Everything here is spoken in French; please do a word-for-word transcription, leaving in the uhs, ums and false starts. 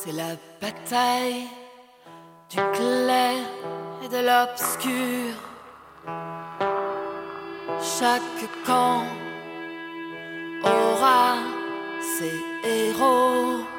C'est la bataille du clair et de l'obscur. Chaque camp aura ses héros.